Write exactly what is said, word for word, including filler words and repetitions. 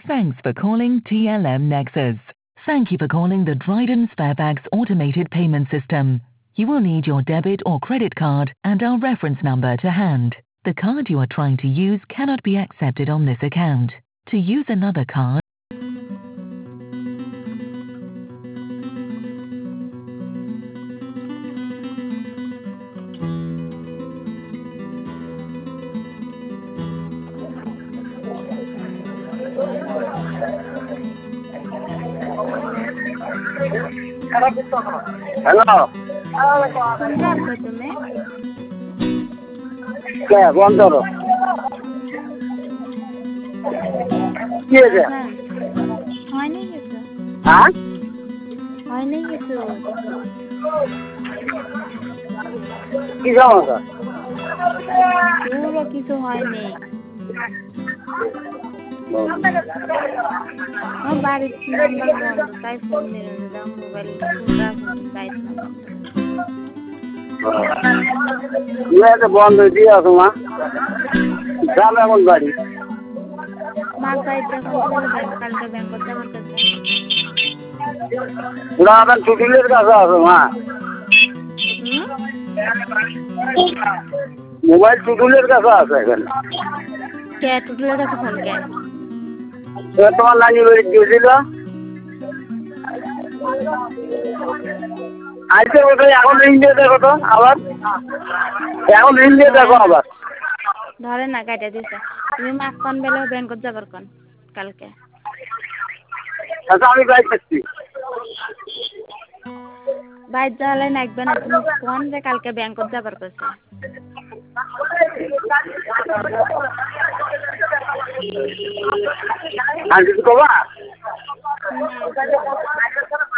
Thanks for calling T L M Nexus. Thank you for calling the Dryden Sparebags automated payment system. You will need your debit or credit card and our reference number to hand. The card you are trying to use cannot be accepted on this account. To use another card, hello কোনটা আনছো তুমি? কে বন্ধ করো কি হয়েছে হ্যাঁ হয়নি কিছু হ্যাঁ হয়নি কিছু কি সমস্যা পুরো কিছু হয়নি আমার বাড়ির নাম্বার বন্ধ তাই ফোন নিয়ে দিলাম মোবাইল ফোনটা তাই বন্ধ দিয়ে আসো মা যাবে এমন বাড়ি মার সাইড যখন ব্যাংক কালকে ব্যাংক করতে আমার কাছে ওরা এখন ছুটিলের কাছে আসো মা মোবাইল টুটুলের কাছে আছে এখানে কে টুটুলের কাছে ফোন কে তোমার নানি বাড়ি গিয়েছিল আজকে কোথায় এখন রিং দিয়ে দেখো তো আবার এখন রিং দিয়ে দেখো আবার ধরে না কাটা দিছে তুমি মাছ কোন বেলা ব্যাংক করতে যাবার কোন কালকে আচ্ছা আমি বাইক করছি বাইক যাওয়ালে নাকবে না তুমি কোন যে কালকে ব্যাংক করতে যাবার কইছে আর কিছু কবা